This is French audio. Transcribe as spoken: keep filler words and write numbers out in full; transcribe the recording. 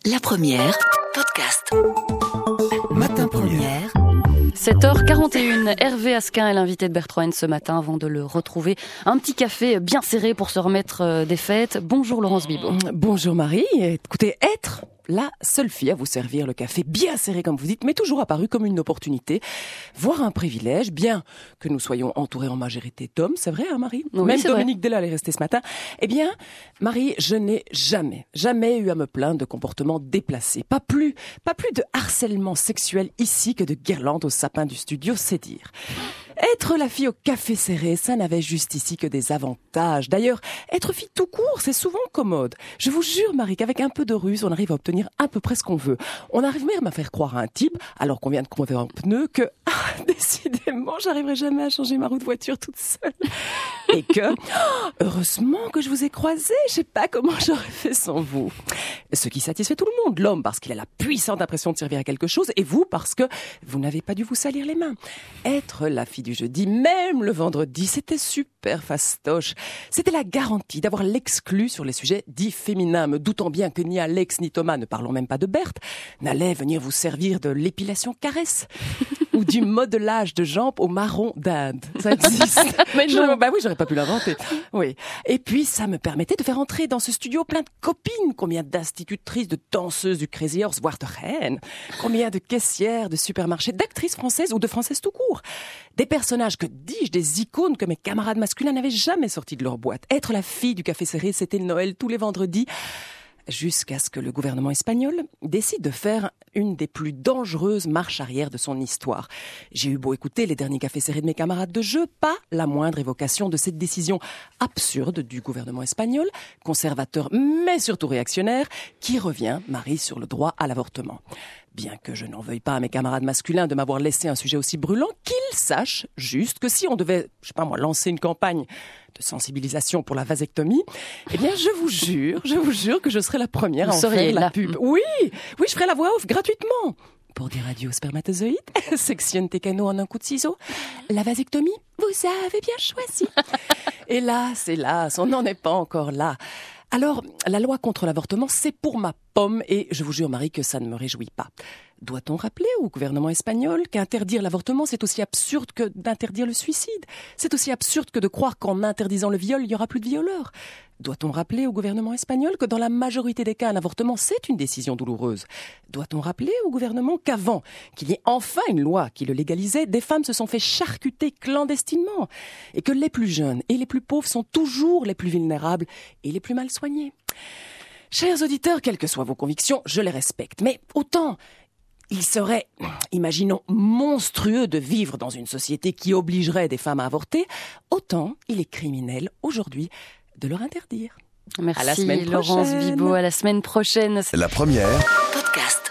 La première, podcast. Matin première. sept heures quarante et une, Hervé Asquin est l'invité de Bertrand Haine ce matin avant de le retrouver. Un petit café bien serré pour se remettre des fêtes. Bonjour Laurence Bibot. Bonjour Marie. Écoutez, être la seule fille à vous servir le café bien serré comme vous dites, mais toujours apparu comme une opportunité, voire un privilège, bien que nous soyons entourés en majorité d'hommes, c'est vrai hein Marie? Oui, Même c'est Dominique Delal est resté ce matin. Eh bien, Marie, je n'ai jamais, jamais eu à me plaindre de comportements déplacés. Pas plus, pas plus de harcèlement sexuel ici que de guirlandes au sapin du studio, c'est dire. Être la fille au café serré, ça n'avait juste ici que des avantages. D'ailleurs, être fille tout court, c'est souvent commode. Je vous jure, Marie, qu'avec un peu de ruse, on arrive à obtenir à peu près ce qu'on veut. On arrive même à faire croire à un type, alors qu'on vient de crever un pneu, que, ah, décidément, j'arriverai jamais à changer ma roue de voiture toute seule. Et que, oh, heureusement que je vous ai croisé, je sais pas comment j'aurais fait sans vous. Ce qui satisfait tout le monde, l'homme parce qu'il a la puissante impression de servir à quelque chose, et vous parce que vous n'avez pas dû vous salir les mains. Être la fille du jeudi, même le vendredi, c'était super fastoche. C'était la garantie d'avoir l'exclu sur les sujets dits féminins, me doutant bien que ni Alex ni Thomas, ne parlons même pas de Berthe, n'allaient venir vous servir de l'épilation caresse ou du modelage de jambes au marron d'Inde. Ça existe. Mais non. Je, bah oui, j'aurais pas pu l'inventer. Oui. Et puis, ça me permettait de faire entrer dans ce studio plein de copines. Combien d'institutrices, de danseuses du Crazy Horse, voire de reines. Combien de caissières de supermarchés, d'actrices françaises ou de françaises tout court. Des personnages, que dis-je, des icônes que mes camarades masculins n'avaient jamais sortis de leur boîte. Être la fille du café serré, c'était le Noël tous les vendredis. Jusqu'à ce que le gouvernement espagnol décide de faire une des plus dangereuses marches arrière de son histoire. J'ai eu beau écouter les derniers cafés serrés de mes camarades de jeu, pas la moindre évocation de cette décision absurde du gouvernement espagnol, conservateur mais surtout réactionnaire, qui revient, Marie, sur le droit à l'avortement. Bien que je n'en veuille pas à mes camarades masculins de m'avoir laissé un sujet aussi brûlant, qu'ils sachent juste que si on devait, je sais pas moi, lancer une campagne de sensibilisation pour la vasectomie, eh bien, je vous jure, je vous jure que je serai la première vous à en faire la là. pub. Oui, oui, je ferai la voix off gratuitement. Pour dire adieu aux spermatozoïdes, section Técano en un coup de ciseau, la vasectomie, vous avez bien choisi. Hélas, hélas, on n'en est pas encore là. Alors, la loi contre l'avortement, c'est pour ma pomme et je vous jure, Marie, que ça ne me réjouit pas. Doit-on rappeler au gouvernement espagnol qu'interdire l'avortement, c'est aussi absurde que d'interdire le suicide? C'est aussi absurde que de croire qu'en interdisant le viol, il n'y aura plus de violeurs. Doit-on rappeler au gouvernement espagnol que dans la majorité des cas, un avortement, c'est une décision douloureuse? Doit-on rappeler au gouvernement qu'avant qu'il y ait enfin une loi qui le légalisait, des femmes se sont fait charcuter clandestinement? Et que les plus jeunes et les plus pauvres sont toujours les plus vulnérables et les plus mal soignés? Chers auditeurs, quelles que soient vos convictions, je les respecte. Mais autant il serait, imaginons, monstrueux de vivre dans une société qui obligerait des femmes à avorter, autant il est criminel aujourd'hui de leur interdire. Merci à la semaine Laurence prochaine. Bibot, à la semaine prochaine. La première, podcast.